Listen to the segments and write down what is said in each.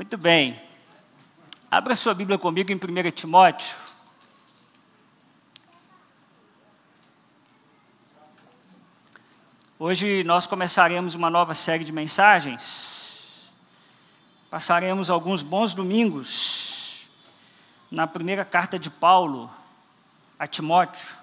Muito bem. Abra sua Bíblia comigo em 1 Timóteo. Hoje nós começaremos uma nova série de mensagens. Passaremos alguns bons domingos na primeira carta de Paulo a Timóteo.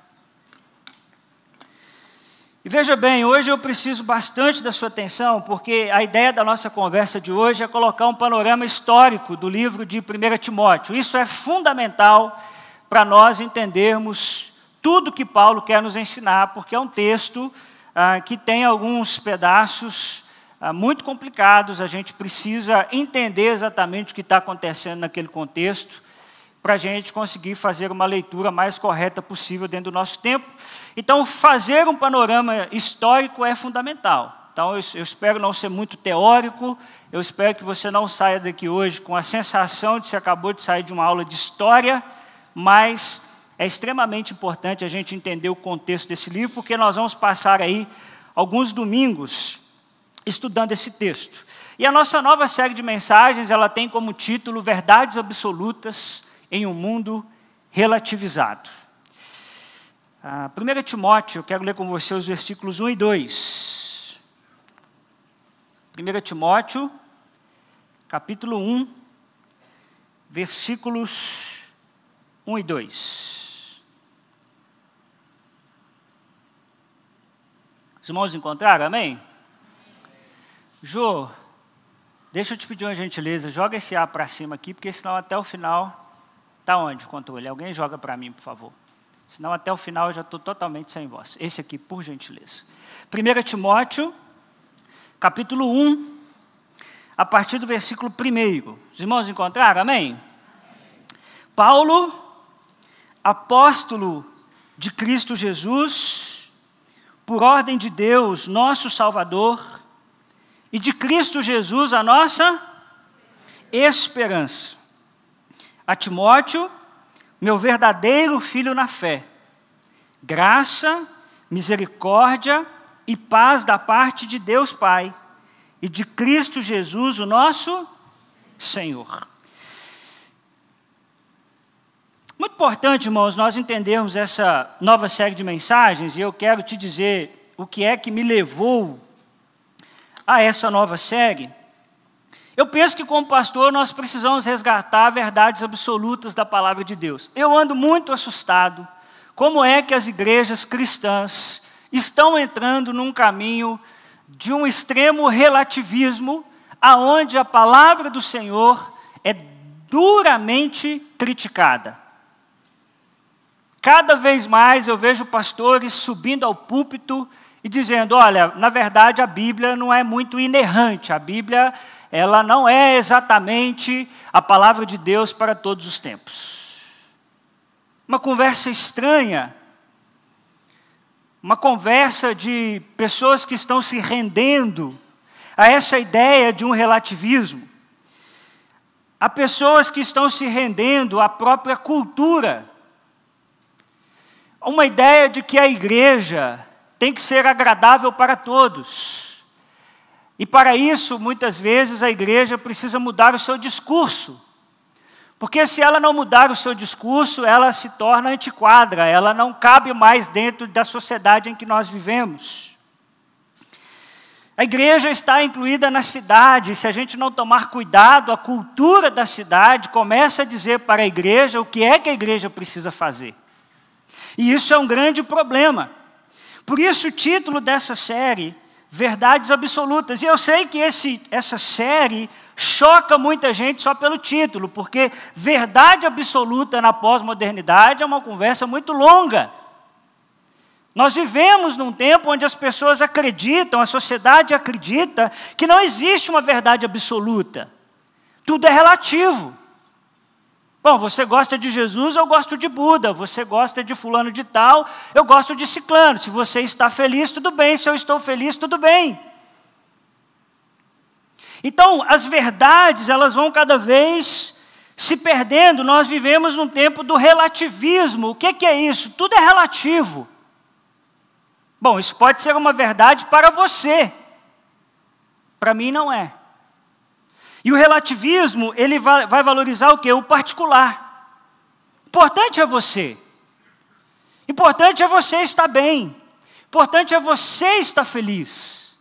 E veja bem, hoje eu preciso bastante da sua atenção, porque a ideia da nossa conversa de hoje é colocar um panorama histórico do livro de 1 Timóteo. Isso é fundamental para nós entendermos tudo que Paulo quer nos ensinar, porque é um texto que tem alguns pedaços muito complicados. A gente precisa entender exatamente o que está acontecendo naquele contexto, para a gente conseguir fazer uma leitura mais correta possível dentro do nosso tempo. Então, fazer um panorama histórico é fundamental. Então, eu espero não ser muito teórico, eu espero que você não saia daqui hoje com a sensação de que você acabou de sair de uma aula de história, mas é extremamente importante a gente entender o contexto desse livro, porque nós vamos passar aí alguns domingos estudando esse texto. E a nossa nova série de mensagens, ela tem como título Verdades Absolutas em um Mundo Relativizado. 1 Timóteo, eu quero ler com você os versículos 1 e 2. 1 Timóteo, capítulo 1, versículos 1 e 2. Os irmãos encontraram, amém? Jô, deixa eu te pedir uma gentileza, joga esse A para cima aqui, porque senão até o final... Está onde o controle? Alguém joga para mim, por favor. Senão até o final eu já estou totalmente sem voz. Esse aqui, por gentileza. 1 Timóteo, capítulo 1, a partir do versículo 1. Os irmãos encontraram? Amém? Paulo, apóstolo de Cristo Jesus, por ordem de Deus, nosso Salvador, e de Cristo Jesus, a nossa esperança. A Timóteo, meu verdadeiro filho na fé, graça, misericórdia e paz da parte de Deus Pai e de Cristo Jesus, o nosso Senhor. Muito importante, irmãos, nós entendermos essa nova série de mensagens, e eu quero te dizer o que é que me levou a essa nova série. Eu penso que, como pastor, nós precisamos resgatar verdades absolutas da palavra de Deus. Eu ando muito assustado como é que as igrejas cristãs estão entrando num caminho de um extremo relativismo, aonde a palavra do Senhor é duramente criticada. Cada vez mais eu vejo pastores subindo ao púlpito e dizendo, olha, na verdade a Bíblia não é muito inerrante, a Bíblia ela não é exatamente a palavra de Deus para todos os tempos. Uma conversa estranha, uma conversa de pessoas que estão se rendendo a essa ideia de um relativismo. Há pessoas que estão se rendendo à própria cultura. Uma ideia de que a igreja tem que ser agradável para todos. E para isso, muitas vezes, a igreja precisa mudar o seu discurso. Porque se ela não mudar o seu discurso, ela se torna antiquada, ela não cabe mais dentro da sociedade em que nós vivemos. A igreja está incluída na cidade, se a gente não tomar cuidado, a cultura da cidade começa a dizer para a igreja o que é que a igreja precisa fazer. E isso é um grande problema. Por isso o título dessa série, Verdades Absolutas. E eu sei que essa série choca muita gente só pelo título, porque verdade absoluta na pós-modernidade é uma conversa muito longa. Nós vivemos num tempo onde as pessoas acreditam, a sociedade acredita, que não existe uma verdade absoluta. Tudo é relativo. Bom, você gosta de Jesus, eu gosto de Buda. Você gosta de fulano de tal, eu gosto de ciclano. Se você está feliz, tudo bem. Se eu estou feliz, tudo bem. Então, as verdades, elas vão cada vez se perdendo. Nós vivemos num tempo do relativismo. O que é isso? Tudo é relativo. Bom, isso pode ser uma verdade para você. Para mim, não é. E o relativismo, ele vai valorizar o quê? O particular. Importante é você. Importante é você estar bem. Importante é você estar feliz.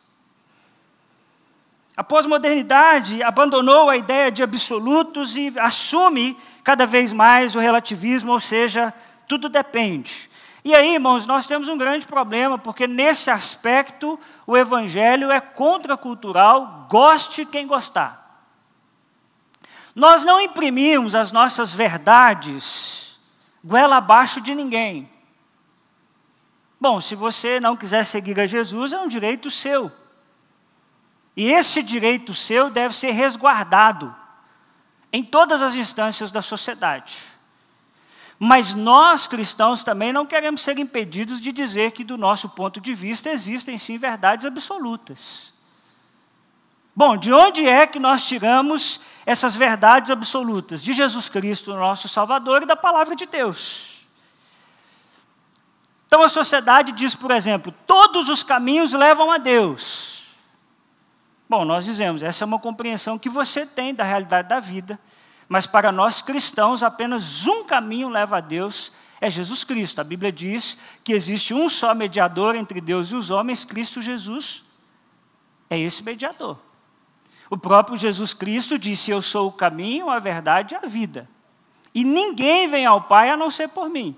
A pós-modernidade abandonou a ideia de absolutos e assume cada vez mais o relativismo, ou seja, tudo depende. E aí, irmãos, nós temos um grande problema, porque nesse aspecto o evangelho é contracultural, goste quem gostar. Nós não imprimimos as nossas verdades goela abaixo de ninguém. Bom, se você não quiser seguir a Jesus, é um direito seu. E esse direito seu deve ser resguardado em todas as instâncias da sociedade. Mas nós, cristãos, também não queremos ser impedidos de dizer que, do nosso ponto de vista, existem sim verdades absolutas. Bom, de onde é que nós tiramos essas verdades absolutas? De Jesus Cristo, nosso Salvador, e da Palavra de Deus. Então a sociedade diz, por exemplo, todos os caminhos levam a Deus. Bom, nós dizemos, essa é uma compreensão que você tem da realidade da vida, mas para nós cristãos apenas um caminho leva a Deus, é Jesus Cristo. A Bíblia diz que existe um só mediador entre Deus e os homens, Cristo Jesus é esse mediador. O próprio Jesus Cristo disse, eu sou o caminho, a verdade e a vida. E ninguém vem ao Pai a não ser por mim.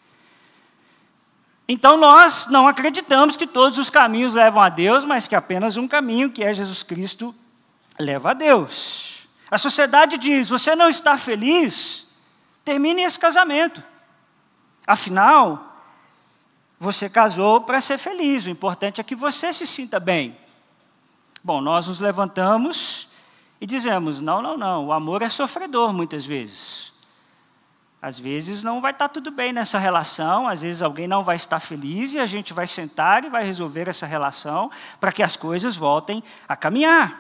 Então nós não acreditamos que todos os caminhos levam a Deus, mas que apenas um caminho, que é Jesus Cristo, leva a Deus. A sociedade diz, você não está feliz? Termine esse casamento. Afinal, você casou para ser feliz, o importante é que você se sinta bem. Bom, nós nos levantamos e dizemos, não, o amor é sofredor muitas vezes. Às vezes não vai estar tudo bem nessa relação, às vezes alguém não vai estar feliz e a gente vai sentar e vai resolver essa relação para que as coisas voltem a caminhar.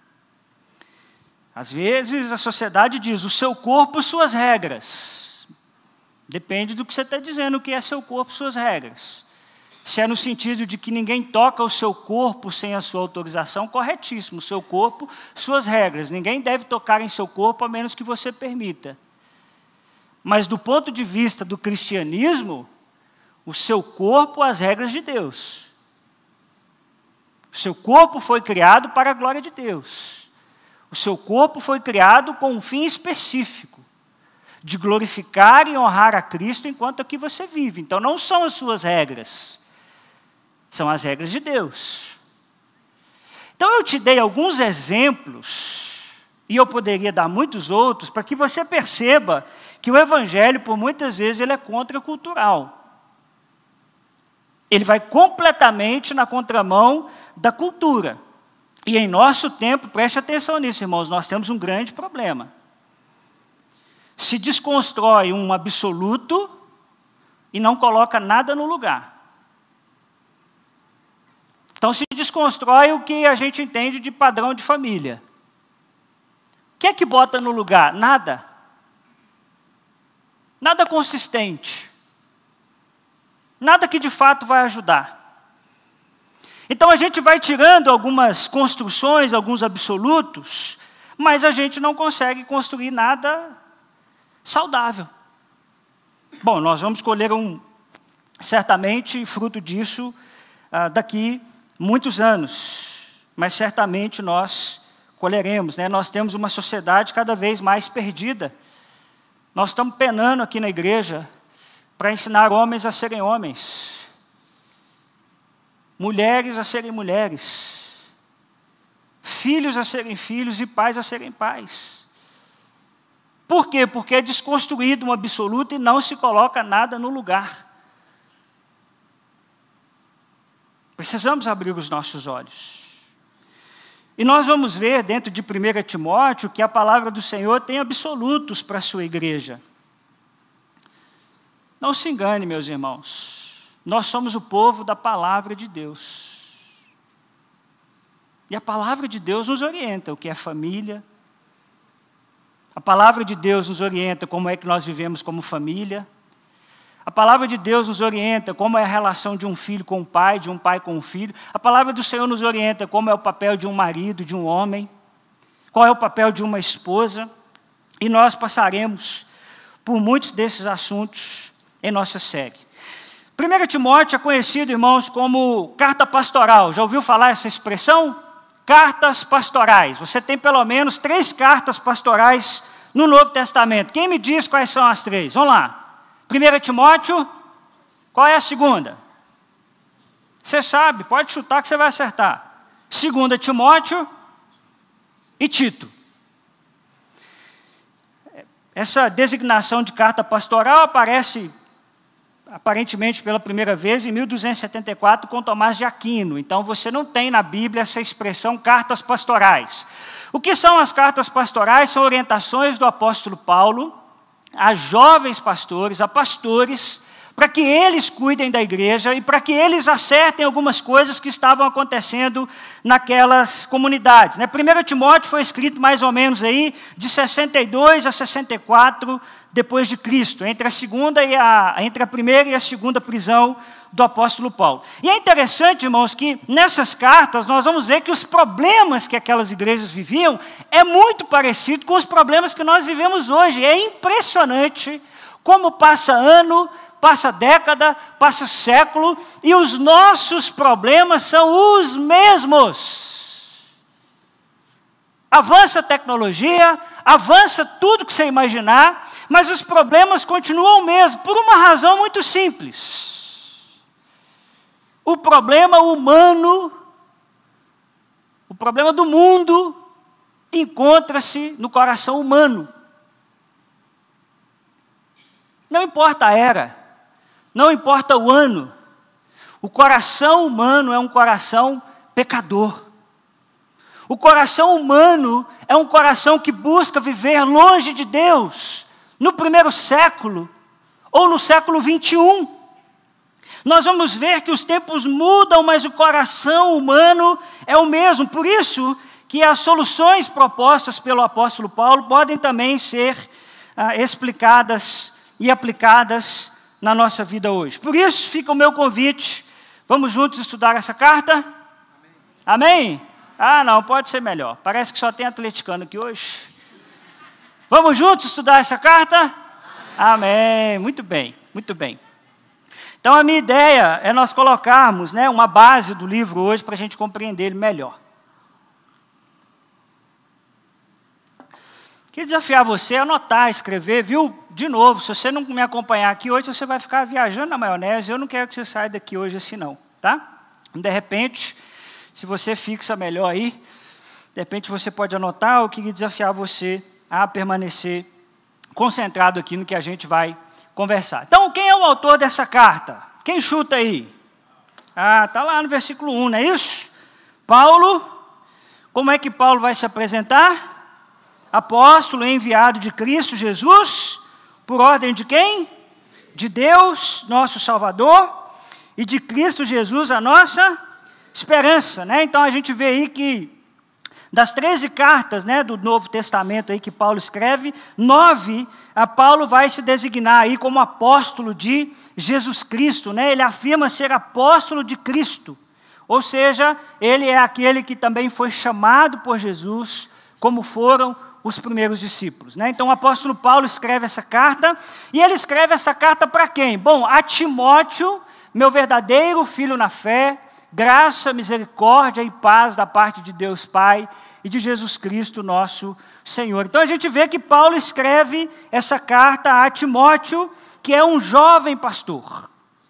Às vezes a sociedade diz, o seu corpo, suas regras. Depende do que você está dizendo, o que é seu corpo, suas regras. Se é no sentido de que ninguém toca o seu corpo sem a sua autorização, corretíssimo. O seu corpo, suas regras. Ninguém deve tocar em seu corpo a menos que você permita. Mas do ponto de vista do cristianismo, o seu corpo, as regras de Deus. O seu corpo foi criado para a glória de Deus. O seu corpo foi criado com um fim específico, de glorificar e honrar a Cristo enquanto aqui você vive. Então não são as suas regras, são as regras de Deus. Então eu te dei alguns exemplos, e eu poderia dar muitos outros, para que você perceba que o evangelho, por muitas vezes, ele é contracultural. Ele vai completamente na contramão da cultura. E em nosso tempo, preste atenção nisso, irmãos, nós temos um grande problema. Se desconstrói um absoluto e não coloca nada no lugar. Então se desconstrói o que a gente entende de padrão de família. O que é que bota no lugar? Nada. Nada consistente. Nada que de fato vai ajudar. Então a gente vai tirando algumas construções, alguns absolutos, mas a gente não consegue construir nada saudável. Bom, nós vamos colher certamente fruto disso daqui muitos anos, mas certamente nós colheremos, né? Nós temos uma sociedade cada vez mais perdida. Nós estamos penando aqui na igreja para ensinar homens a serem homens, mulheres a serem mulheres, filhos a serem filhos e pais a serem pais. Por quê? Porque é desconstruído um absoluto e não se coloca nada no lugar. Precisamos abrir os nossos olhos. E nós vamos ver dentro de 1 Timóteo que a palavra do Senhor tem absolutos para a sua igreja. Não se engane, meus irmãos. Nós somos o povo da palavra de Deus. E a palavra de Deus nos orienta o que é família. A palavra de Deus nos orienta como é que nós vivemos como família. A palavra de Deus nos orienta como é a relação de um filho com o pai, de um pai com o filho. A palavra do Senhor nos orienta como é o papel de um marido, de um homem. qual é o papel de uma esposa, e nós passaremos por muitos desses assuntos em nossa série. 1 Timóteo é conhecido, irmãos, como carta pastoral. Já ouviu falar essa expressão? Cartas pastorais. Você tem pelo menos 3 cartas pastorais no Novo Testamento. Quem me diz quais são as 3? Vamos lá. 1 Timóteo, qual é a segunda? Você sabe, pode chutar que você vai acertar. 2 Timóteo e Tito. Essa designação de carta pastoral aparece aparentemente pela primeira vez em 1274 com Tomás de Aquino. Então você não tem na Bíblia essa expressão cartas pastorais. O que são as cartas pastorais? São orientações do apóstolo Paulo a jovens pastores, a pastores, para que eles cuidem da igreja e para que eles acertem algumas coisas que estavam acontecendo naquelas comunidades. 1 Timóteo foi escrito mais ou menos aí de 62 a 64 depois de Cristo, entre a primeira e a segunda prisão do apóstolo Paulo. E é interessante, irmãos, que nessas cartas nós vamos ver que os problemas que aquelas igrejas viviam é muito parecido com os problemas que nós vivemos hoje. É impressionante como passa ano, passa década, passa século, e os nossos problemas são os mesmos. Avança a tecnologia, avança tudo que você imaginar, mas os problemas continuam mesmo, por uma razão muito simples. O problema humano, o problema do mundo, encontra-se no coração humano. Não importa a era, não importa o ano, o coração humano é um coração pecador. O coração humano é um coração que busca viver longe de Deus, no primeiro século ou no século 21. Nós vamos ver que os tempos mudam, mas o coração humano é o mesmo. Por isso que as soluções propostas pelo apóstolo Paulo podem também ser explicadas e aplicadas na nossa vida hoje. Por isso fica o meu convite. Vamos juntos estudar essa carta? Amém? Ah, não, pode ser melhor. Parece que só tem atleticano aqui hoje. Vamos juntos estudar essa carta? Amém. Muito bem, muito bem. Então, a minha ideia é nós colocarmos uma base do livro hoje para a gente compreender ele melhor. Queria desafiar você a anotar, escrever, viu? De novo, se você não me acompanhar aqui hoje, você vai ficar viajando na maionese. Eu não quero que você saia daqui hoje assim, não, tá? De repente, se você fixa melhor aí, de repente você pode anotar. Eu queria desafiar você a permanecer concentrado aqui no que a gente vai conversar. Então, quem é o autor dessa carta? Quem chuta aí? Ah, está lá no versículo 1, não é isso? Paulo. Como é que Paulo vai se apresentar? Apóstolo enviado de Cristo Jesus, por ordem de quem? De Deus, nosso Salvador, e de Cristo Jesus, a nossa esperança. Então a gente vê aí que das 13 cartas do Novo Testamento aí que Paulo escreve, 9, Paulo vai se designar aí como apóstolo de Jesus Cristo. Ele afirma ser apóstolo de Cristo, ou seja, ele é aquele que também foi chamado por Jesus, como foram os primeiros discípulos. Então o apóstolo Paulo escreve essa carta, e ele escreve essa carta para quem? Bom, a Timóteo, meu verdadeiro filho na fé, graça, misericórdia e paz da parte de Deus Pai e de Jesus Cristo, nosso Senhor. Então a gente vê que Paulo escreve essa carta a Timóteo, que é um jovem pastor.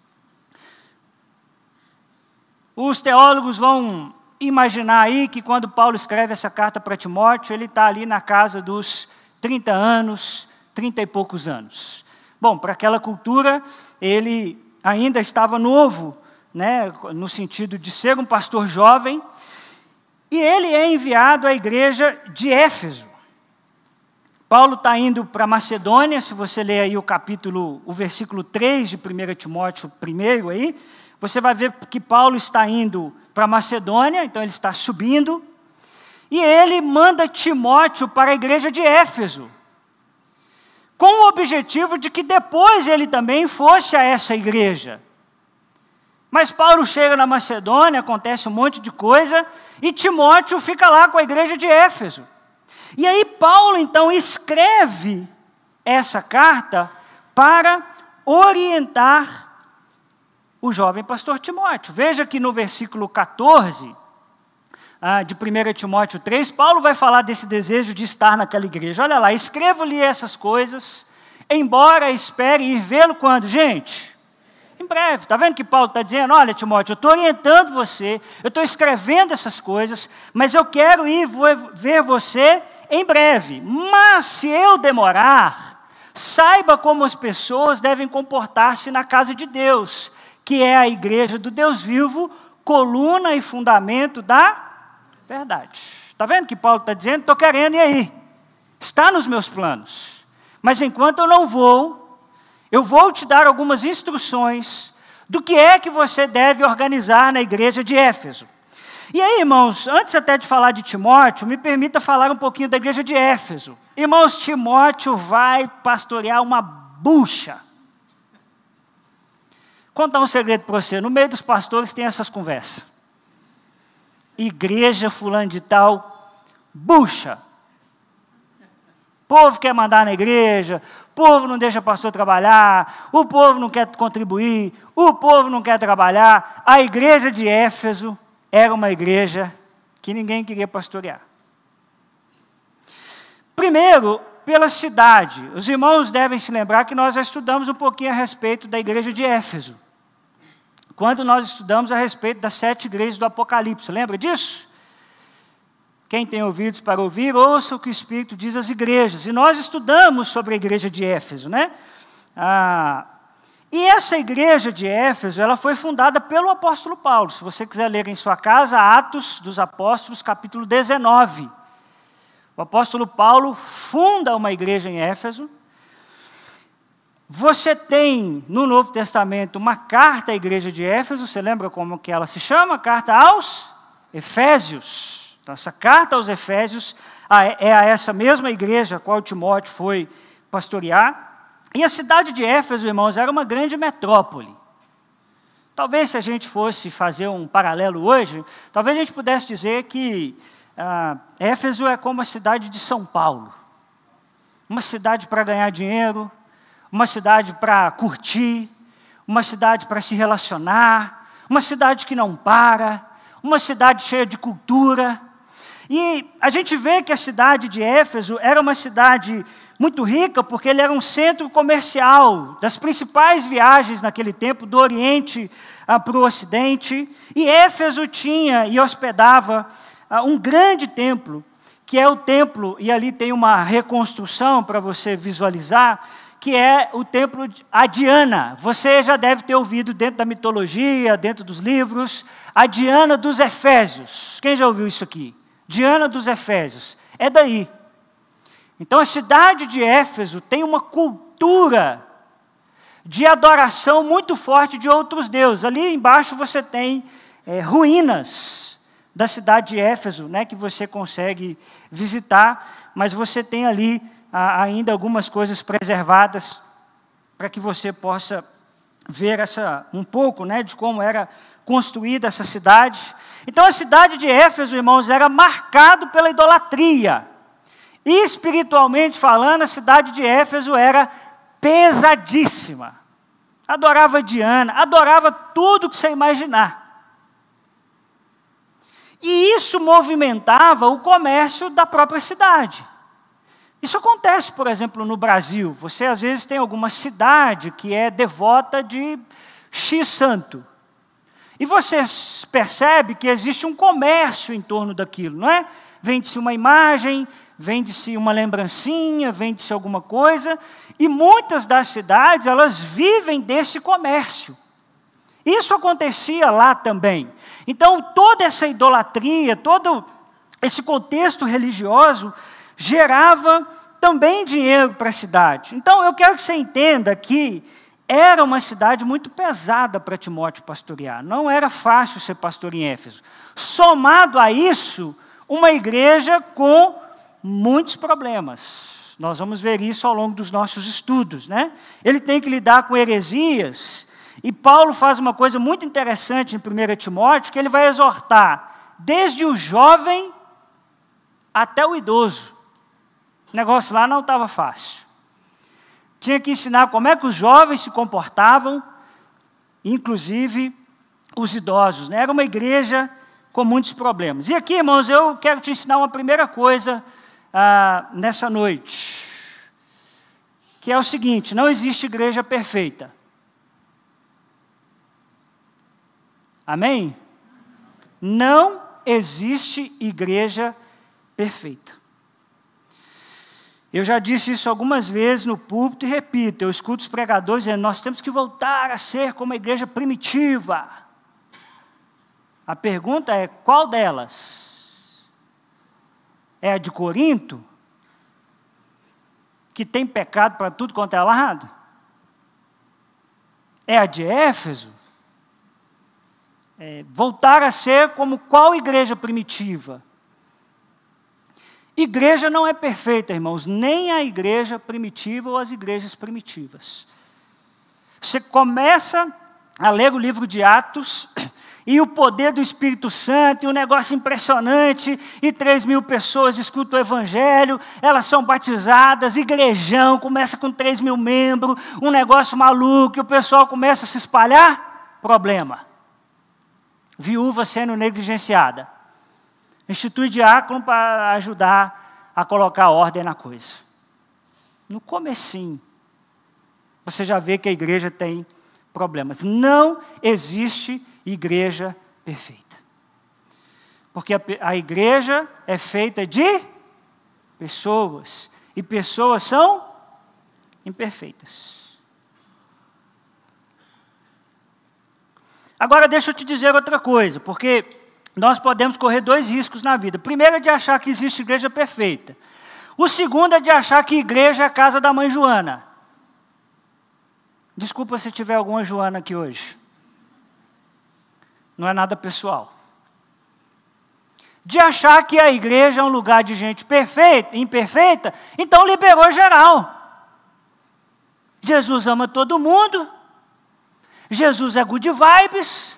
Os teólogos vão imaginar aí que quando Paulo escreve essa carta para Timóteo, ele está ali na casa dos 30 anos, 30 e poucos anos. Bom, para aquela cultura, ele ainda estava novo, no sentido de ser um pastor jovem, e ele é enviado à igreja de Éfeso. Paulo está indo para Macedônia. Se você ler aí o versículo 3 de 1 Timóteo 1 aí, você vai ver que Paulo está indo para Macedônia, então ele está subindo, e ele manda Timóteo para a igreja de Éfeso, com o objetivo de que depois ele também fosse a essa igreja. Mas Paulo chega na Macedônia, acontece um monte de coisa, e Timóteo fica lá com a igreja de Éfeso. E aí Paulo, então, escreve essa carta para orientar o jovem pastor Timóteo. Veja que no versículo 14 de 1 Timóteo 3, Paulo vai falar desse desejo de estar naquela igreja. Olha lá, escrevo-lhe essas coisas, embora espere ir vê-lo quando, gente? Em breve. Está vendo que Paulo está dizendo? Olha, Timóteo, eu estou orientando você, eu estou escrevendo essas coisas, mas eu quero ir ver você em breve. Mas se eu demorar, saiba como as pessoas devem comportar-se na casa de Deus, que é a igreja do Deus vivo, coluna e fundamento da verdade. Está vendo que Paulo está dizendo? Estou querendo ir aí. Está nos meus planos. Mas enquanto eu não vou, eu vou te dar algumas instruções do que é que você deve organizar na igreja de Éfeso. E aí, irmãos, antes até de falar de Timóteo, me permita falar um pouquinho da igreja de Éfeso. Irmãos, Timóteo vai pastorear uma bucha. Contar um segredo para você. No meio dos pastores tem essas conversas. Igreja fulano de tal, bucha. O povo quer mandar na igreja, o povo não deixa o pastor trabalhar, o povo não quer contribuir, o povo não quer trabalhar. A igreja de Éfeso era uma igreja que ninguém queria pastorear. Primeiro, pela cidade. Os irmãos devem se lembrar que nós já estudamos um pouquinho a respeito da igreja de Éfeso, quando nós estudamos a respeito das 7 igrejas do Apocalipse. Lembra disso? Quem tem ouvidos para ouvir, ouça o que o Espírito diz às igrejas. E nós estudamos sobre a igreja de Éfeso, né? E essa igreja de Éfeso, ela foi fundada pelo apóstolo Paulo. Se você quiser ler em sua casa, Atos dos Apóstolos, capítulo 19. O apóstolo Paulo funda uma igreja em Éfeso. Você tem no Novo Testamento uma carta à igreja de Éfeso, você lembra como que ela se chama? Carta aos Efésios. Então, essa carta aos Efésios é a essa mesma igreja a qual Timóteo foi pastorear. E a cidade de Éfeso, irmãos, era uma grande metrópole. Talvez se a gente fosse fazer um paralelo hoje, talvez a gente pudesse dizer que Éfeso é como a cidade de São Paulo. Uma cidade para ganhar dinheiro, uma cidade para curtir, uma cidade para se relacionar, uma cidade que não para, uma cidade cheia de cultura. E a gente vê que a cidade de Éfeso era uma cidade muito rica, porque ele era um centro comercial das principais viagens naquele tempo, do Oriente para o Ocidente. E Éfeso tinha e hospedava um grande templo, que é o templo, e ali tem uma reconstrução para você visualizar, que é o templo a Diana. Você já deve ter ouvido dentro da mitologia, dentro dos livros, a Diana dos Efésios. Quem já ouviu isso aqui? Diana dos Efésios. É daí. Então a cidade de Éfeso tem uma cultura de adoração muito forte de outros deuses. Ali embaixo você tem ruínas da cidade de Éfeso, né, que você consegue visitar, mas você tem ali ainda algumas coisas preservadas para que você possa ver um pouco, né, de como era construída essa cidade. Então a cidade de Éfeso, irmãos, era marcado pela idolatria. E espiritualmente falando, a cidade de Éfeso era pesadíssima. Adorava Diana, adorava tudo que você imaginar. E isso movimentava o comércio da própria cidade. Isso acontece, por exemplo, no Brasil. Você, às vezes, tem alguma cidade que é devota de X santo. E você percebe que existe um comércio em torno daquilo, não é? Vende-se uma imagem, vende-se uma lembrancinha, vende-se alguma coisa. E muitas das cidades, elas vivem desse comércio. Isso acontecia lá também. Então, toda essa idolatria, todo esse contexto religioso gerava também dinheiro para a cidade. Então, eu quero que você entenda que era uma cidade muito pesada para Timóteo pastorear. Não era fácil ser pastor em Éfeso. Somado a isso, uma igreja com muitos problemas. Nós vamos ver isso ao longo dos nossos estudos, né? Ele tem que lidar com heresias. E Paulo faz uma coisa muito interessante em 1 Timóteo, que ele vai exortar desde o jovem até o idoso. O negócio lá não estava fácil. Tinha que ensinar como é que os jovens se comportavam, inclusive os idosos, né? Era uma igreja com muitos problemas. E aqui, irmãos, eu quero te ensinar uma primeira coisa nessa noite, que é o seguinte: não existe igreja perfeita. Amém? Não existe igreja perfeita. Eu já disse isso algumas vezes no púlpito e repito, eu escuto os pregadores dizendo, nós temos que voltar a ser como a igreja primitiva. A pergunta é, qual delas? É a de Corinto? Que tem pecado para tudo quanto é lado? É a de Éfeso? Voltar a ser como qual igreja primitiva? Igreja não é perfeita, irmãos, nem a igreja primitiva ou as igrejas primitivas. Você começa a ler o livro de Atos, e o poder do Espírito Santo, e um negócio impressionante, e 3.000 pessoas escutam o Evangelho, elas são batizadas, igrejão, começa com 3.000 membros, um negócio maluco, e o pessoal começa a se espalhar, problema. Viúva sendo negligenciada. Institui diácono para ajudar a colocar ordem na coisa. No comecinho, você já vê que a igreja tem problemas. Não existe igreja perfeita. Porque a igreja é feita de pessoas. E pessoas são imperfeitas. Agora deixa eu te dizer outra coisa, porque nós podemos correr 2 riscos na vida. Primeiro é de achar que existe igreja perfeita. O segundo é de achar que igreja é a casa da mãe Joana. Desculpa se tiver alguma Joana aqui hoje. Não é nada pessoal. De achar que a igreja é um lugar de gente perfeita, imperfeita, então liberou geral. Jesus ama todo mundo. Jesus é good vibes.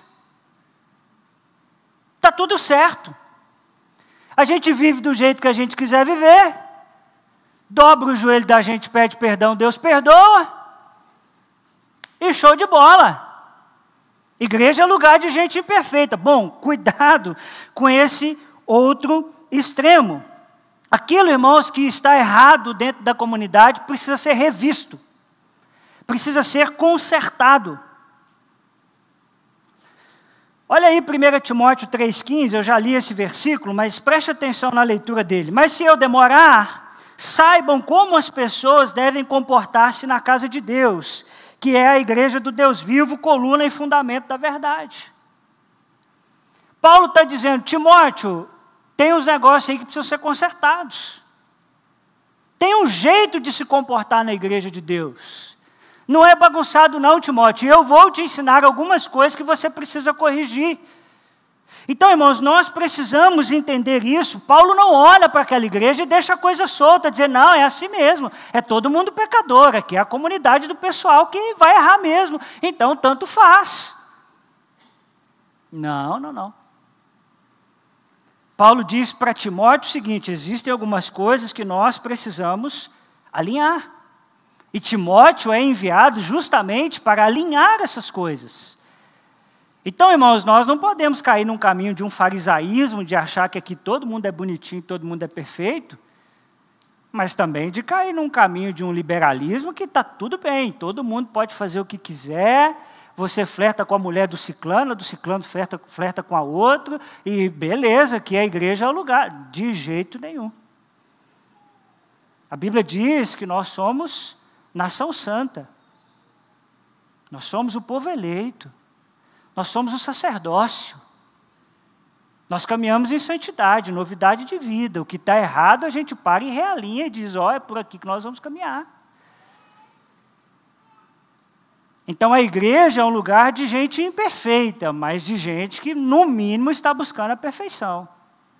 Está tudo certo. A gente vive do jeito que a gente quiser viver. Dobra o joelho da gente, pede perdão, Deus perdoa. E show de bola. Igreja é lugar de gente imperfeita. Bom, cuidado com esse outro extremo. Aquilo, irmãos, que está errado dentro da comunidade precisa ser revisto. Precisa ser consertado. Olha aí 1 Timóteo 3,15, eu já li esse versículo, mas preste atenção na leitura dele. Mas se eu demorar, saibam como as pessoas devem comportar-se na casa de Deus, que é a igreja do Deus vivo, coluna e fundamento da verdade. Paulo está dizendo, Timóteo, tem uns negócios aí que precisam ser consertados. Tem um jeito de se comportar na igreja de Deus. Não é bagunçado não, Timóteo. Eu vou te ensinar algumas coisas que você precisa corrigir. Então, irmãos, nós precisamos entender isso. Paulo não olha para aquela igreja e deixa a coisa solta, dizer, não, é assim mesmo. É todo mundo pecador, aqui é a comunidade do pessoal que vai errar mesmo. Então, tanto faz. Não. Paulo diz para Timóteo o seguinte, existem algumas coisas que nós precisamos alinhar. E Timóteo é enviado justamente para alinhar essas coisas. Então, irmãos, nós não podemos cair num caminho de um farisaísmo, de achar que aqui todo mundo é bonitinho, todo mundo é perfeito, mas também de cair num caminho de um liberalismo que está tudo bem, todo mundo pode fazer o que quiser, você flerta com a mulher do ciclano flerta com a outra, e beleza, que a igreja é o lugar. De jeito nenhum. A Bíblia diz que nós somos nação santa. Nós somos o povo eleito. Nós somos o sacerdócio. Nós caminhamos em santidade, novidade de vida. O que está errado, a gente para e realinha e diz, é por aqui que nós vamos caminhar. Então a igreja é um lugar de gente imperfeita, mas de gente que, no mínimo, está buscando a perfeição.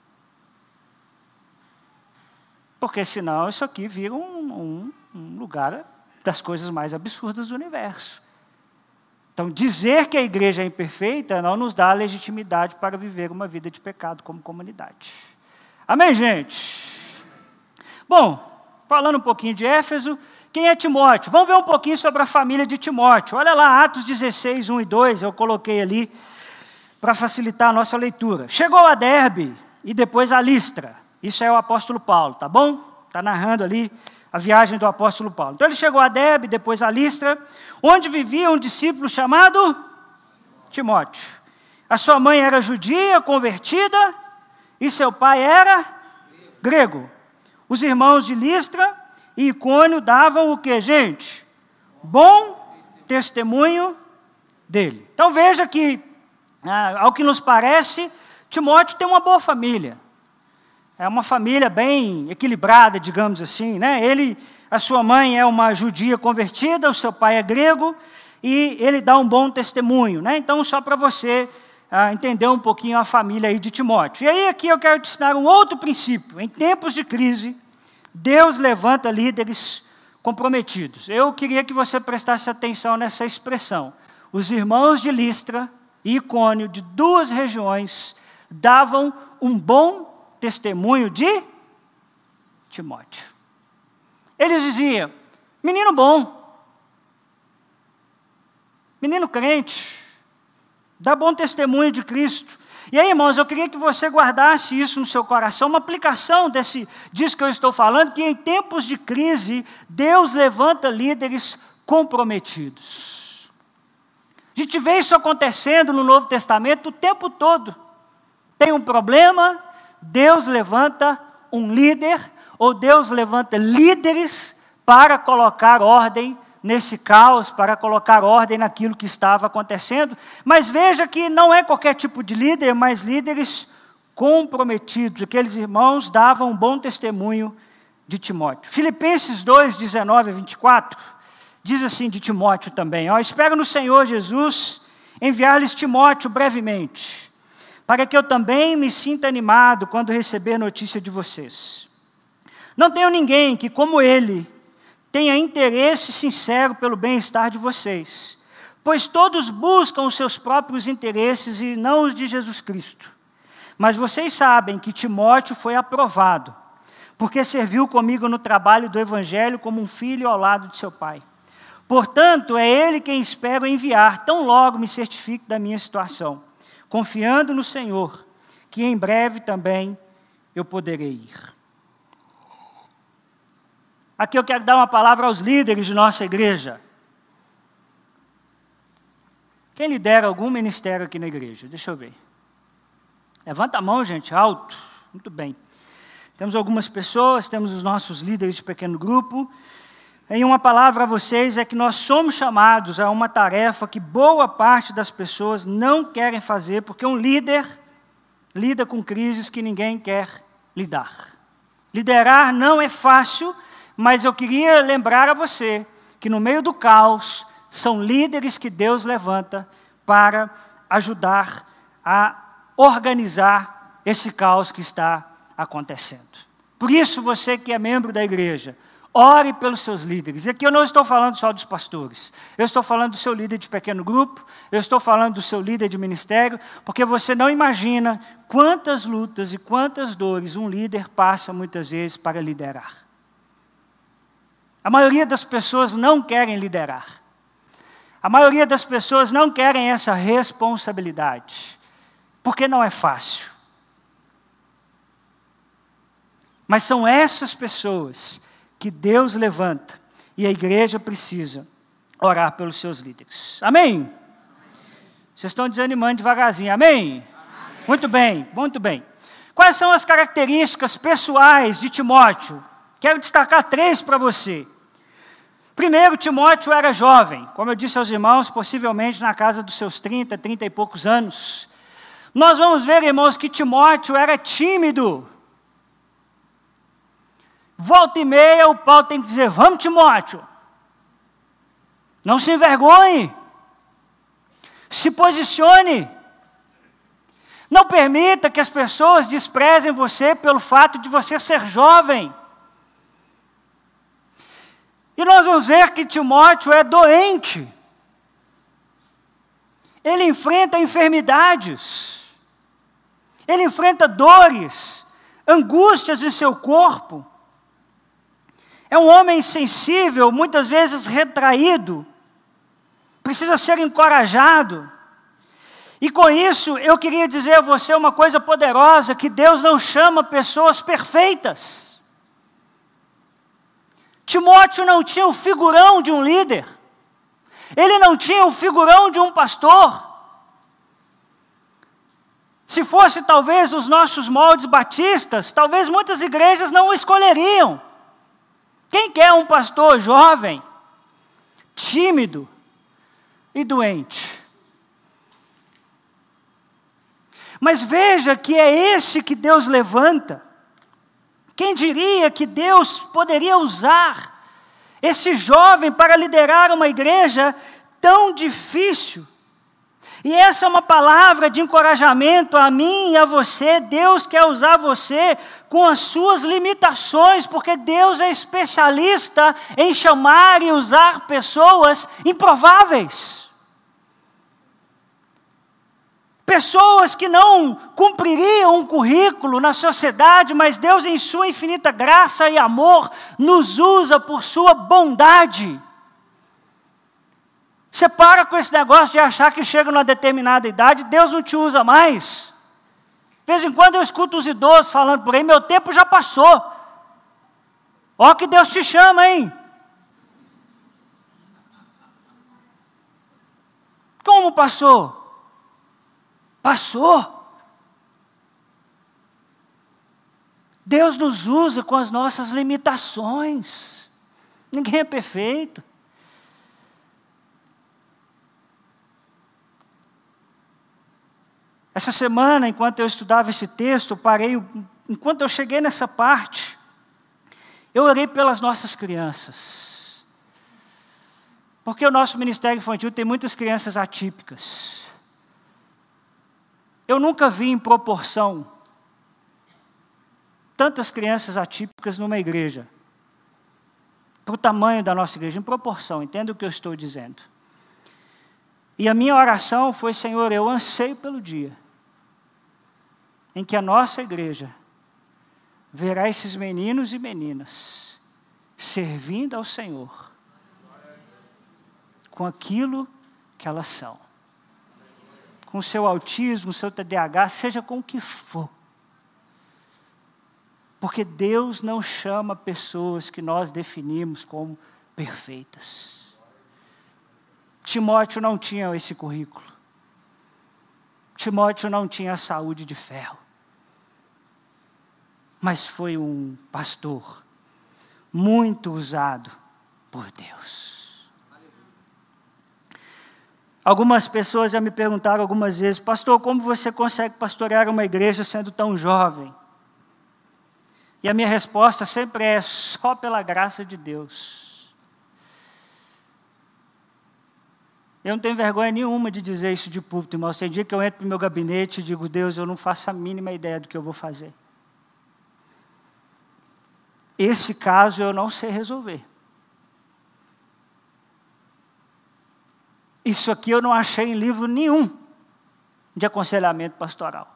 Porque senão isso aqui vira um lugar das coisas mais absurdas do universo. Então, dizer que a igreja é imperfeita não nos dá legitimidade para viver uma vida de pecado como comunidade. Amém, gente? Bom, Falando um pouquinho de Éfeso, quem é Timóteo? Vamos ver um pouquinho sobre a família de Timóteo. Olha lá, Atos 16, 1 e 2, eu coloquei ali para facilitar a nossa leitura. Chegou a Derbe e depois a Listra. Isso é o apóstolo Paulo, tá bom? Está narrando ali a viagem do apóstolo Paulo. Então ele chegou a Derbe, depois a Listra, onde vivia um discípulo chamado Timóteo. A sua mãe era judia, convertida, e seu pai era grego. Os irmãos de Listra e Icônio davam o que, gente? Bom testemunho dele. Então veja que, ao que nos parece, Timóteo tem uma boa família. É uma família bem equilibrada, digamos assim, né? A sua mãe é uma judia convertida, o seu pai é grego, e ele dá um bom testemunho, né? Então, só para você entender um pouquinho a família aí de Timóteo. E aí, aqui eu quero te ensinar um outro princípio. Em tempos de crise, Deus levanta líderes comprometidos. Eu queria que você prestasse atenção nessa expressão. Os irmãos de Listra e Icônio, de duas regiões, davam um bom testemunho de Timóteo. Eles diziam, menino bom, menino crente, dá bom testemunho de Cristo. E aí, irmãos, eu queria que você guardasse isso no seu coração, uma aplicação disso que eu estou falando, que em tempos de crise, Deus levanta líderes comprometidos. A gente vê isso acontecendo no Novo Testamento o tempo todo. Tem um problema, Deus levanta um líder, ou Deus levanta líderes para colocar ordem nesse caos, para colocar ordem naquilo que estava acontecendo. Mas veja que não é qualquer tipo de líder, mas líderes comprometidos. Aqueles irmãos davam um bom testemunho de Timóteo. Filipenses 2, 19 a 24, diz assim de Timóteo também, espero no Senhor Jesus enviar-lhes Timóteo brevemente, para que eu também me sinta animado quando receber notícia de vocês. Não tenho ninguém que, como ele, tenha interesse sincero pelo bem-estar de vocês, pois todos buscam os seus próprios interesses e não os de Jesus Cristo. Mas vocês sabem que Timóteo foi aprovado, porque serviu comigo no trabalho do Evangelho como um filho ao lado de seu pai. Portanto, é ele quem espero enviar, tão logo me certifique da minha situação, confiando no Senhor, que em breve também eu poderei ir. Aqui eu quero dar uma palavra aos líderes de nossa igreja. Quem lidera algum ministério aqui na igreja? Deixa eu ver. Levanta a mão, gente, alto. Muito bem. Temos algumas pessoas, temos os nossos líderes de pequeno grupo. E uma palavra a vocês é que nós somos chamados a uma tarefa que boa parte das pessoas não querem fazer, porque um líder lida com crises que ninguém quer lidar. Liderar não é fácil, mas eu queria lembrar a você que no meio do caos, são líderes que Deus levanta para ajudar a organizar esse caos que está acontecendo. Por isso, você que é membro da igreja, ore pelos seus líderes. E aqui eu não estou falando só dos pastores. Eu estou falando do seu líder de pequeno grupo, eu estou falando do seu líder de ministério, porque você não imagina quantas lutas e quantas dores um líder passa muitas vezes para liderar. A maioria das pessoas não querem liderar. A maioria das pessoas não querem essa responsabilidade, porque não é fácil. Mas são essas pessoas que Deus levanta e a igreja precisa orar pelos seus líderes. Amém? Vocês estão desanimando devagarzinho, amém? Muito bem, muito bem. Quais são as características pessoais de Timóteo? Quero destacar 3 para você. Primeiro, Timóteo era jovem, como eu disse aos irmãos, possivelmente na casa dos seus 30 e poucos anos. Nós vamos ver, irmãos, que Timóteo era tímido. Volta e meia, o Paulo tem que dizer, vamos, Timóteo. Não se envergonhe. Se posicione. Não permita que as pessoas desprezem você pelo fato de você ser jovem. E nós vamos ver que Timóteo é doente. Ele enfrenta enfermidades. Ele enfrenta dores, angústias em seu corpo. É um homem sensível, muitas vezes retraído, precisa ser encorajado. E com isso, eu queria dizer a você uma coisa poderosa, que Deus não chama pessoas perfeitas. Timóteo não tinha o figurão de um líder. Ele não tinha o figurão de um pastor. Se fosse talvez os nossos moldes batistas, talvez muitas igrejas não o escolheriam. Quem quer um pastor jovem, tímido e doente? Mas veja que é esse que Deus levanta. Quem diria que Deus poderia usar esse jovem para liderar uma igreja tão difícil? E essa é uma palavra de encorajamento a mim e a você. Deus quer usar você com as suas limitações, porque Deus é especialista em chamar e usar pessoas improváveis. Pessoas que não cumpririam um currículo na sociedade, mas Deus, em sua infinita graça e amor, nos usa por sua bondade. Você para com esse negócio de achar que chega numa determinada idade, Deus não te usa mais. De vez em quando eu escuto os idosos falando por aí, meu tempo já passou. Ó que Deus te chama, hein? Como passou? Passou. Deus nos usa com as nossas limitações. Ninguém é perfeito. Essa semana, enquanto eu estudava esse texto, enquanto eu cheguei nessa parte, eu orei pelas nossas crianças. Porque o nosso ministério infantil tem muitas crianças atípicas. Eu nunca vi em proporção tantas crianças atípicas numa igreja. Para o tamanho da nossa igreja, em proporção, entenda o que eu estou dizendo. E a minha oração foi: Senhor, eu anseio pelo dia em que a nossa igreja verá esses meninos e meninas servindo ao Senhor com aquilo que elas são. Com o seu autismo, o seu TDAH, seja com o que for. Porque Deus não chama pessoas que nós definimos como perfeitas. Timóteo não tinha esse currículo. Timóteo não tinha a saúde de ferro. Mas foi um pastor muito usado por Deus. Algumas pessoas já me perguntaram algumas vezes: pastor, como você consegue pastorear uma igreja sendo tão jovem? E a minha resposta sempre é: só pela graça de Deus. Eu não tenho vergonha nenhuma de dizer isso de púlpito, irmão. Tem dia que eu entro para o meu gabinete e digo: Deus, eu não faço a mínima ideia do que eu vou fazer. Esse caso eu não sei resolver. Isso aqui eu não achei em livro nenhum de aconselhamento pastoral.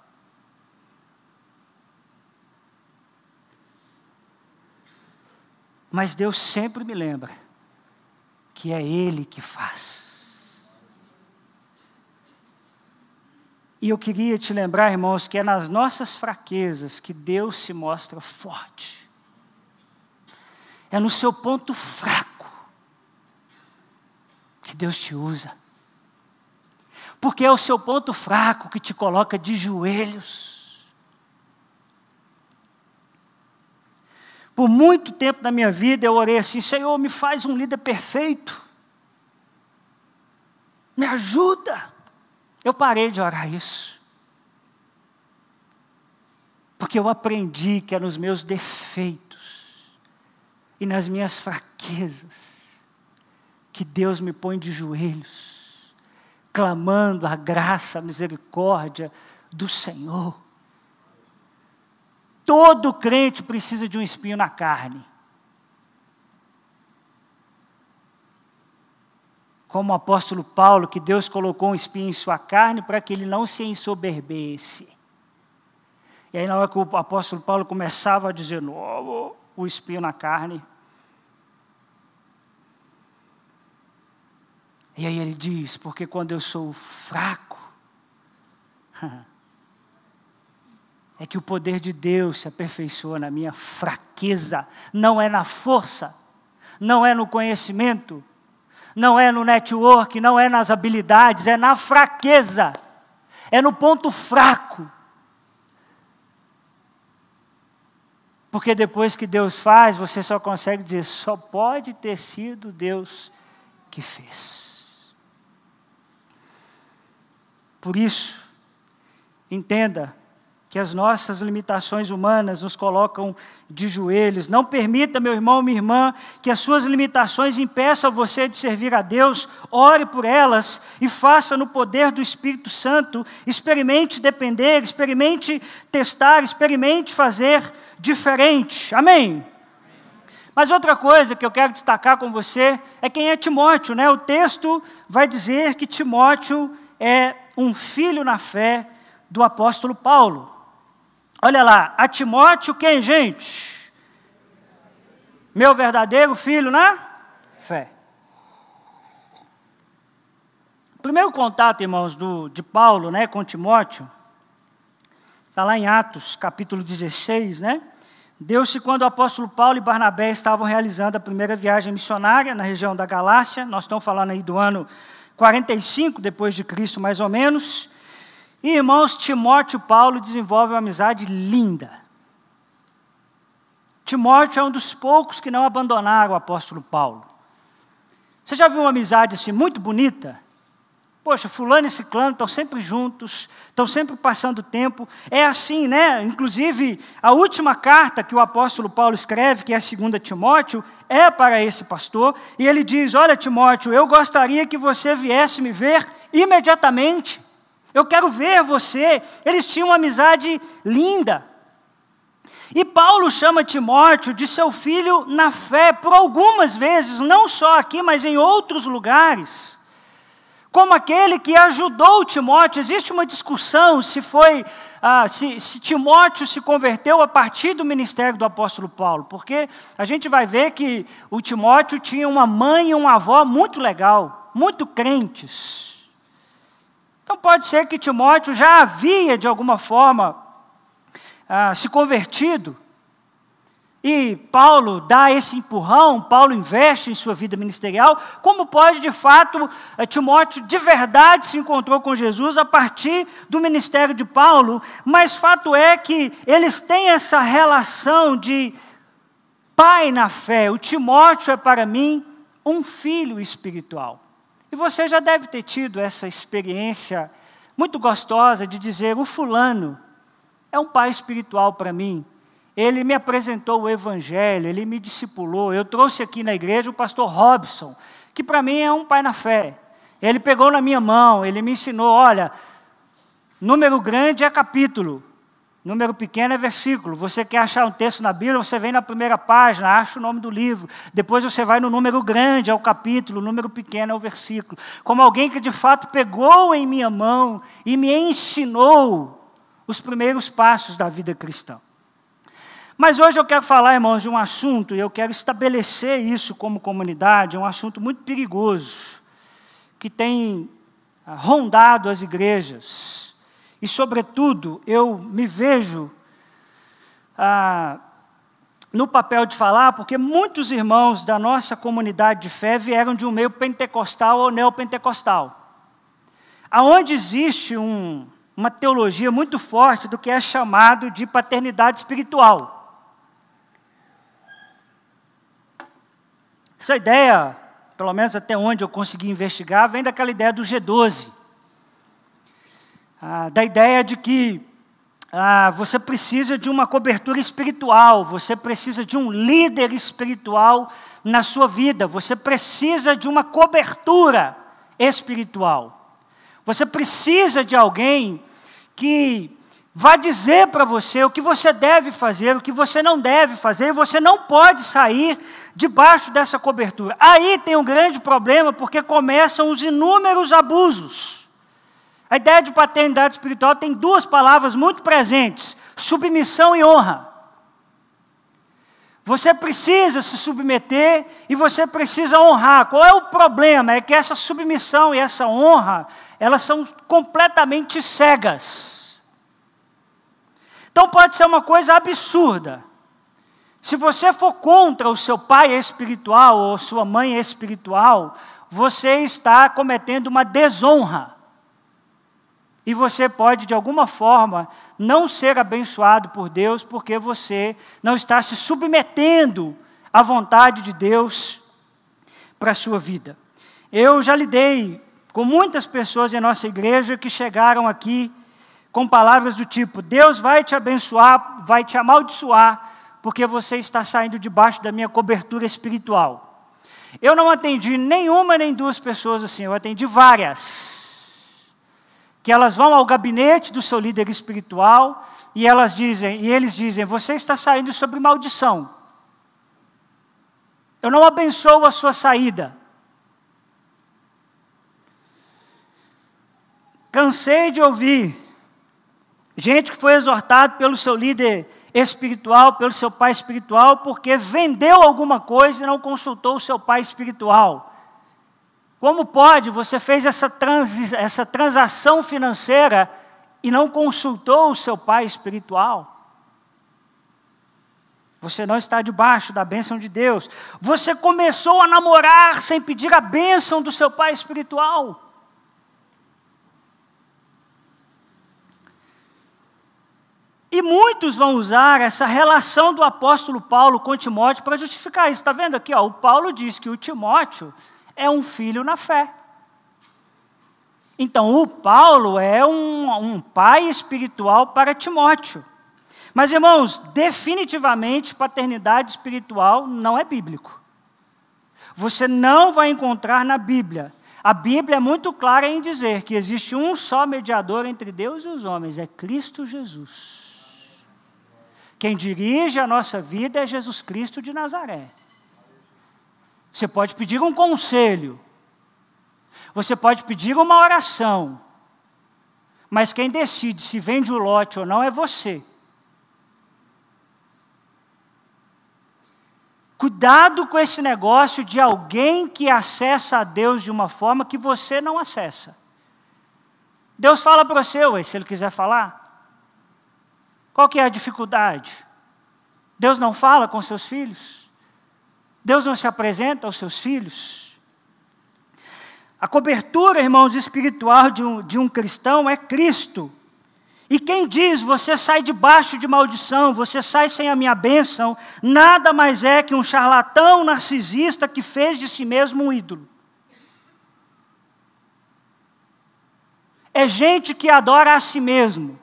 Mas Deus sempre me lembra que é Ele que faz. E eu queria te lembrar, irmãos, que é nas nossas fraquezas que Deus se mostra forte. É no seu ponto fraco que Deus te usa. Porque é o seu ponto fraco que te coloca de joelhos. Por muito tempo na minha vida eu orei assim: Senhor, me faz um líder perfeito. Me ajuda. Eu parei de orar isso. Porque eu aprendi que é nos meus defeitos e nas minhas fraquezas que Deus me põe de joelhos, clamando a graça, a misericórdia do Senhor. Todo crente precisa de um espinho na carne. Como o apóstolo Paulo, que Deus colocou um espinho em sua carne para que ele não se ensoberbesse. E aí na hora que o apóstolo Paulo começava a dizer: o espinho na carne, E aí ele diz, porque quando eu sou fraco, é que o poder de Deus se aperfeiçoa na minha fraqueza. Não é na força, não é no conhecimento, não é no network, não é nas habilidades, é na fraqueza, é no ponto fraco. Porque depois que Deus faz, você só consegue dizer, só pode ter sido Deus que fez. Por isso, entenda que as nossas limitações humanas nos colocam de joelhos. Não permita, meu irmão, minha irmã, que as suas limitações impeçam você de servir a Deus. Ore por elas e faça no poder do Espírito Santo. Experimente depender, experimente testar, experimente fazer diferente. Amém? Mas outra coisa que eu quero destacar com você é quem é Timóteo, né? O texto vai dizer que Timóteo é um filho na fé do apóstolo Paulo. Olha lá, a Timóteo quem, gente? Meu verdadeiro filho na fé. O primeiro contato, irmãos, de Paulo, né, com Timóteo, está lá em Atos, capítulo 16, né? Deu-se quando o apóstolo Paulo e Barnabé estavam realizando a primeira viagem missionária na região da Galácia. Nós estamos falando aí do ano 45 depois de Cristo, mais ou menos. E, irmãos, Timóteo e Paulo desenvolvem uma amizade linda. Timóteo é um dos poucos que não abandonaram o apóstolo Paulo. Você já viu uma amizade assim muito bonita? Poxa, fulano e ciclano estão sempre juntos, estão sempre passando tempo. É assim, né? Inclusive, a última carta que o apóstolo Paulo escreve, que é a 2 Timóteo, é para esse pastor. E ele diz, olha Timóteo, eu gostaria que você viesse me ver imediatamente. Eu quero ver você. Eles tinham uma amizade linda. E Paulo chama Timóteo de seu filho na fé, por algumas vezes, não só aqui, mas em outros lugares. Como aquele que ajudou Timóteo. Existe uma discussão se Timóteo se converteu a partir do ministério do apóstolo Paulo, porque a gente vai ver que o Timóteo tinha uma mãe e uma avó muito legal, muito crentes. Então pode ser que Timóteo já havia, de alguma forma, se convertido, e Paulo dá esse empurrão, Paulo investe em sua vida ministerial, como pode, de fato, Timóteo de verdade se encontrou com Jesus a partir do ministério de Paulo, mas fato é que eles têm essa relação de pai na fé. O Timóteo é para mim um filho espiritual. E você já deve ter tido essa experiência muito gostosa de dizer, o fulano é um pai espiritual para mim. Ele me apresentou o evangelho, ele me discipulou. Eu trouxe aqui na igreja o pastor Robson, que para mim é um pai na fé. Ele pegou na minha mão, ele me ensinou, olha, número grande é capítulo, número pequeno é versículo. Você quer achar um texto na Bíblia, você vem na primeira página, acha o nome do livro. Depois você vai no número grande, é o capítulo, o número pequeno é o versículo. Como alguém que de fato pegou em minha mão e me ensinou os primeiros passos da vida cristã. Mas hoje eu quero falar, irmãos, de um assunto, e eu quero estabelecer isso como comunidade, um assunto muito perigoso, que tem rondado as igrejas. E, sobretudo, eu me vejo no papel de falar, porque muitos irmãos da nossa comunidade de fé vieram de um meio pentecostal ou neopentecostal, aonde existe uma teologia muito forte do que é chamado de paternidade espiritual. Essa ideia, pelo menos até onde eu consegui investigar, vem daquela ideia do G12. Da ideia de que você precisa de uma cobertura espiritual, você precisa de um líder espiritual na sua vida, você precisa de uma cobertura espiritual. Você precisa de alguém que vai dizer para você o que você deve fazer, o que você não deve fazer, e você não pode sair debaixo dessa cobertura. Aí tem um grande problema, porque começam os inúmeros abusos. A ideia de paternidade espiritual tem duas palavras muito presentes, submissão e honra. Você precisa se submeter e você precisa honrar. Qual é o problema? É que essa submissão e essa honra, elas são completamente cegas. Então pode ser uma coisa absurda. Se você for contra o seu pai espiritual ou sua mãe espiritual, você está cometendo uma desonra. E você pode, de alguma forma, não ser abençoado por Deus, porque você não está se submetendo à vontade de Deus para a sua vida. Eu já lidei com muitas pessoas em nossa igreja que chegaram aqui com palavras do tipo: Deus vai te abençoar, vai te amaldiçoar, porque você está saindo debaixo da minha cobertura espiritual. Eu não atendi nenhuma nem duas pessoas assim, eu atendi várias. Que elas vão ao gabinete do seu líder espiritual e eles dizem: você está saindo sob maldição. Eu não abençoo a sua saída. Cansei de ouvir gente que foi exortado pelo seu líder espiritual, pelo seu pai espiritual, porque vendeu alguma coisa e não consultou o seu pai espiritual. Como pode? Você fez essa transação financeira e não consultou o seu pai espiritual? Você não está debaixo da bênção de Deus. Você começou a namorar sem pedir a bênção do seu pai espiritual. E muitos vão usar essa relação do apóstolo Paulo com Timóteo para justificar isso. Está vendo aqui? O Paulo diz que o Timóteo é um filho na fé. Então, o Paulo é um pai espiritual para Timóteo. Mas, irmãos, definitivamente, paternidade espiritual não é bíblico. Você não vai encontrar na Bíblia. A Bíblia é muito clara em dizer que existe um só mediador entre Deus e os homens, é Cristo Jesus. Quem dirige a nossa vida é Jesus Cristo de Nazaré. Você pode pedir um conselho, você pode pedir uma oração, mas quem decide se vende o lote ou não é você. Cuidado com esse negócio de alguém que acessa a Deus de uma forma que você não acessa. Deus fala para você, se Ele quiser falar. Qual que é a dificuldade? Deus não fala com seus filhos? Deus não se apresenta aos seus filhos? A cobertura, irmãos, espiritual de um cristão é Cristo. E quem diz, você sai debaixo de maldição, você sai sem a minha bênção, nada mais é que um charlatão narcisista que fez de si mesmo um ídolo. É gente que adora a si mesmo.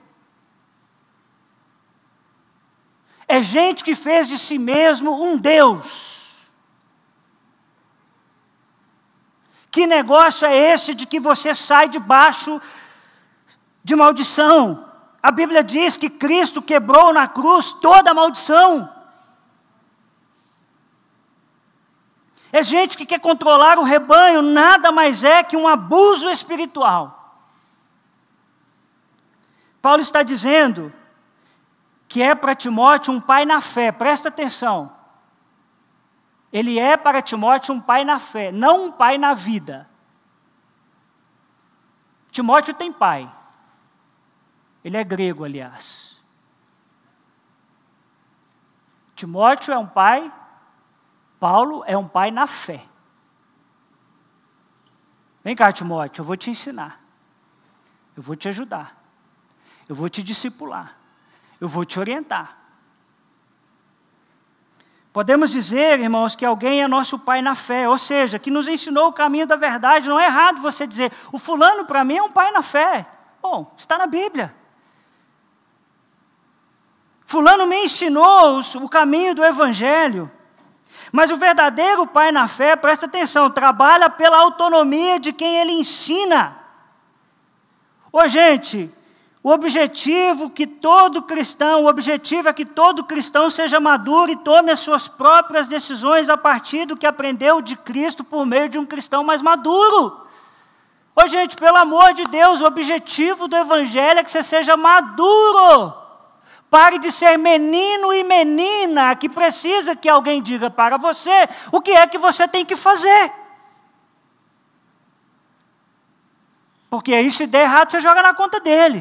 É gente que fez de si mesmo um Deus. Que negócio é esse de que você sai debaixo de maldição? A Bíblia diz que Cristo quebrou na cruz toda a maldição. É gente que quer controlar o rebanho, nada mais é que um abuso espiritual. Paulo está dizendo que é para Timóteo um pai na fé, presta atenção. Ele é para Timóteo um pai na fé, não um pai na vida. Timóteo tem pai. Ele é grego, aliás. Timóteo é um pai, Paulo é um pai na fé. Vem cá, Timóteo, eu vou te ensinar. Eu vou te ajudar. Eu vou te discipular. Eu vou te orientar. Podemos dizer, irmãos, que alguém é nosso pai na fé, ou seja, que nos ensinou o caminho da verdade. Não é errado você dizer, o fulano para mim é um pai na fé. Bom, está na Bíblia. Fulano me ensinou o caminho do Evangelho. Mas o verdadeiro pai na fé, presta atenção, trabalha pela autonomia de quem ele ensina. Ô gente, o objetivo é que todo cristão seja maduro e tome as suas próprias decisões a partir do que aprendeu de Cristo por meio de um cristão mais maduro. Ô gente, pelo amor de Deus, o objetivo do Evangelho é que você seja maduro. Pare de ser menino e menina que precisa que alguém diga para você o que é que você tem que fazer. Porque aí, se der errado, você joga na conta dele.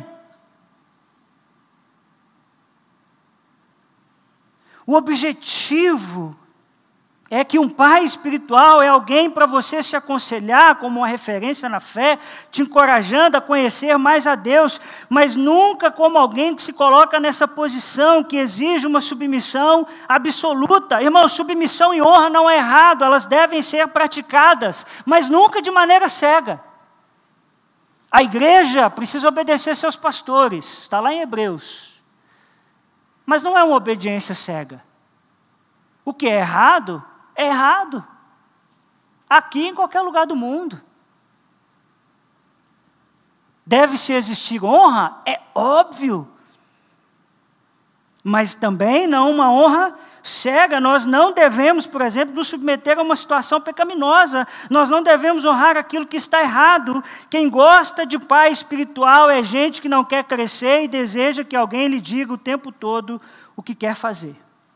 O objetivo é que um pai espiritual é alguém para você se aconselhar como uma referência na fé, te encorajando a conhecer mais a Deus, mas nunca como alguém que se coloca nessa posição que exige uma submissão absoluta. Irmão, submissão e honra não é errado, elas devem ser praticadas, mas nunca de maneira cega. A igreja precisa obedecer seus pastores, está lá em Hebreus. Mas não é uma obediência cega. O que é errado, é errado. Aqui em qualquer lugar do mundo. Deve-se existir honra? É óbvio. Mas também não uma honra cega. Nós não devemos, por exemplo, nos submeter a uma situação pecaminosa. Nós não devemos honrar aquilo que está errado. Quem gosta de pai espiritual é gente que não quer crescer e deseja que alguém lhe diga o tempo todo o que quer fazer.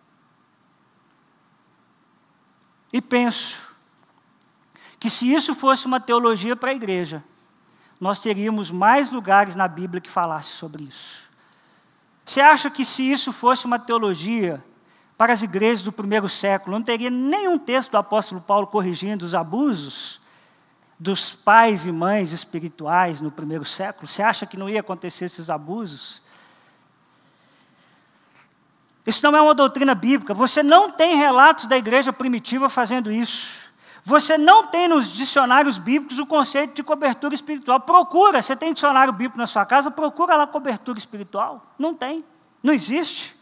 E penso que se isso fosse uma teologia para a igreja, nós teríamos mais lugares na Bíblia que falassem sobre isso. Você acha que se isso fosse uma teologia para as igrejas do primeiro século, não teria nenhum texto do apóstolo Paulo corrigindo os abusos dos pais e mães espirituais no primeiro século? Você acha que não ia acontecer esses abusos? Isso não é uma doutrina bíblica. Você não tem relatos da igreja primitiva fazendo isso. Você não tem nos dicionários bíblicos o conceito de cobertura espiritual. Procura, você tem dicionário bíblico na sua casa, procura lá cobertura espiritual. Não tem, não existe.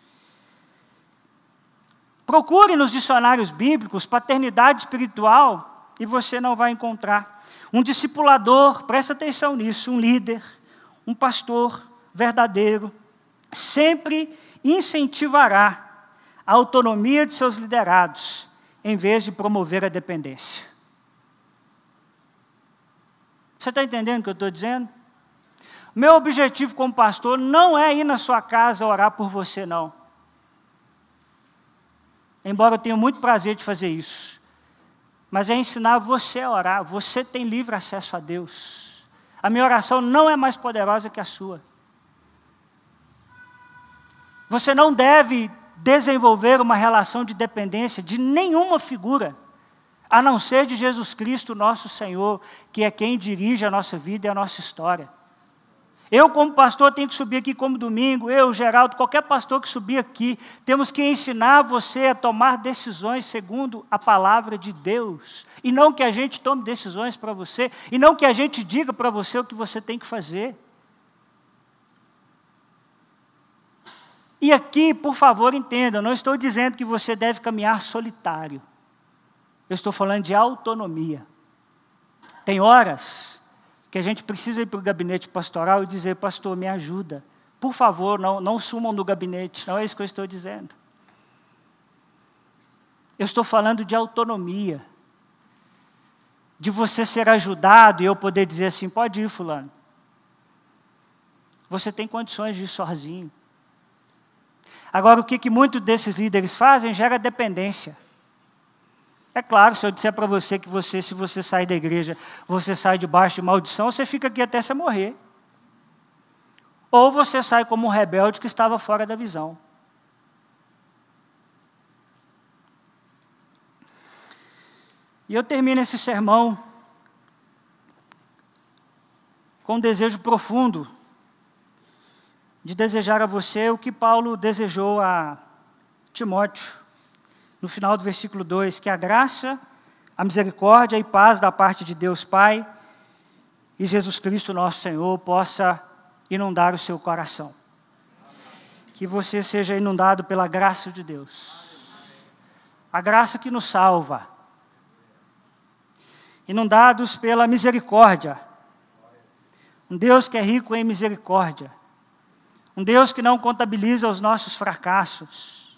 Procure nos dicionários bíblicos paternidade espiritual e você não vai encontrar. Um discipulador, presta atenção nisso, um líder, um pastor verdadeiro, sempre incentivará a autonomia de seus liderados, em vez de promover a dependência. Você está entendendo o que eu estou dizendo? Meu objetivo como pastor não é ir na sua casa orar por você, não. Embora eu tenha muito prazer de fazer isso. Mas é ensinar você a orar. Você tem livre acesso a Deus. A minha oração não é mais poderosa que a sua. Você não deve desenvolver uma relação de dependência de nenhuma figura, a não ser de Jesus Cristo, nosso Senhor, que é quem dirige a nossa vida e a nossa história. Eu, como pastor, tenho que subir aqui como domingo, eu, Geraldo, qualquer pastor que subir aqui, temos que ensinar você a tomar decisões segundo a palavra de Deus, e não que a gente tome decisões para você, e não que a gente diga para você o que você tem que fazer. E aqui, por favor, entenda, eu não estou dizendo que você deve caminhar solitário. Eu estou falando de autonomia. Tem horas que a gente precisa ir para o gabinete pastoral e dizer, pastor, me ajuda. Por favor, não sumam do gabinete, não é isso que eu estou dizendo. Eu estou falando de autonomia. De você ser ajudado e eu poder dizer assim, pode ir, fulano. Você tem condições de ir sozinho. Agora, o que muitos desses líderes fazem gera dependência. É claro, se eu disser para você que se você sair da igreja, você sai debaixo de maldição, você fica aqui até você morrer. Ou você sai como um rebelde que estava fora da visão. E eu termino esse sermão com um desejo profundo de desejar a você o que Paulo desejou a Timóteo, no final do versículo 2, que a graça, a misericórdia e paz da parte de Deus Pai e Jesus Cristo nosso Senhor possa inundar o seu coração. Que você seja inundado pela graça de Deus. A graça que nos salva. Inundados pela misericórdia. Um Deus que é rico em misericórdia. Um Deus que não contabiliza os nossos fracassos,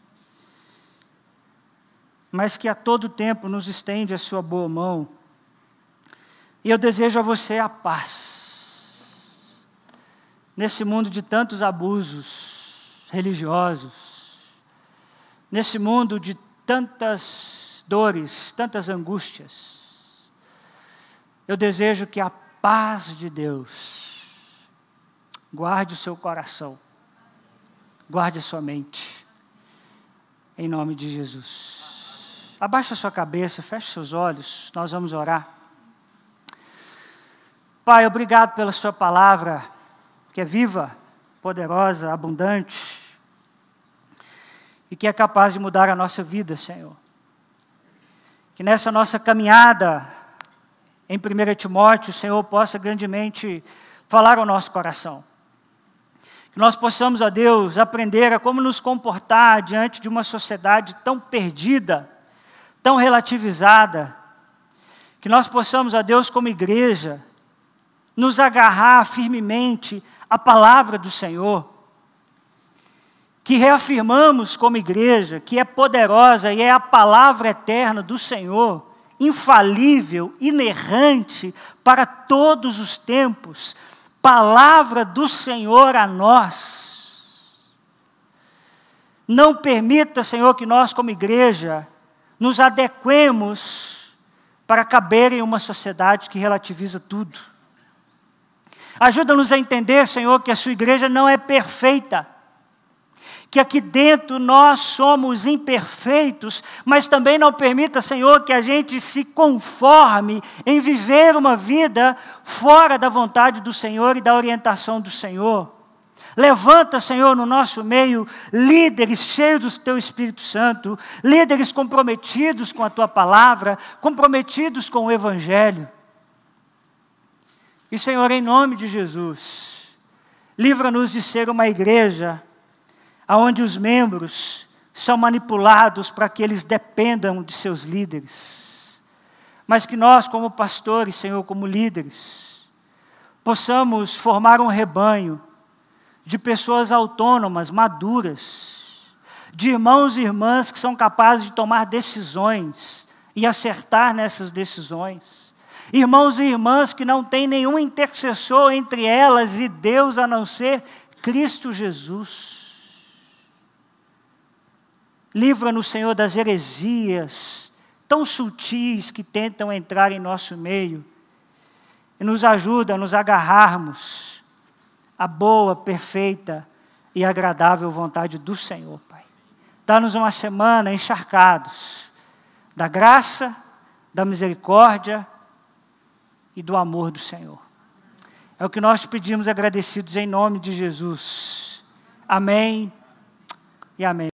mas que a todo tempo nos estende a sua boa mão. E eu desejo a você a paz. Nesse mundo de tantos abusos, religiosos, nesse mundo de tantas dores, tantas angústias, eu desejo que a paz de Deus guarde o seu coração, guarde a sua mente, em nome de Jesus. Abaixa a sua cabeça, feche seus olhos, nós vamos orar. Pai, obrigado pela sua palavra, que é viva, poderosa, abundante, e que é capaz de mudar a nossa vida, Senhor. Que nessa nossa caminhada em 1 Timóteo, o Senhor possa grandemente falar ao nosso coração. Que nós possamos, ó Deus, aprender a como nos comportar diante de uma sociedade tão perdida, tão relativizada. Que nós possamos, ó Deus, como igreja, nos agarrar firmemente à palavra do Senhor. Que reafirmamos como igreja que é poderosa e é a palavra eterna do Senhor, infalível, inerrante para todos os tempos, palavra do Senhor a nós. Não permita, Senhor, que nós como igreja nos adequemos para caber em uma sociedade que relativiza tudo. Ajuda-nos a entender, Senhor, que a sua igreja não é perfeita, que aqui dentro nós somos imperfeitos, mas também não permita, Senhor, que a gente se conforme em viver uma vida fora da vontade do Senhor e da orientação do Senhor. Levanta, Senhor, no nosso meio, líderes cheios do Teu Espírito Santo, líderes comprometidos com a Tua palavra, comprometidos com o Evangelho. E, Senhor, em nome de Jesus, livra-nos de ser uma igreja onde os membros são manipulados para que eles dependam de seus líderes. Mas que nós, como pastores, Senhor, como líderes, possamos formar um rebanho de pessoas autônomas, maduras, de irmãos e irmãs que são capazes de tomar decisões e acertar nessas decisões. Irmãos e irmãs que não têm nenhum intercessor entre elas e Deus a não ser Cristo Jesus. Livra-nos, Senhor, das heresias tão sutis que tentam entrar em nosso meio e nos ajuda a nos agarrarmos à boa, perfeita e agradável vontade do Senhor, Pai. Dá-nos uma semana encharcados da graça, da misericórdia e do amor do Senhor. É o que nós te pedimos agradecidos em nome de Jesus. Amém e amém.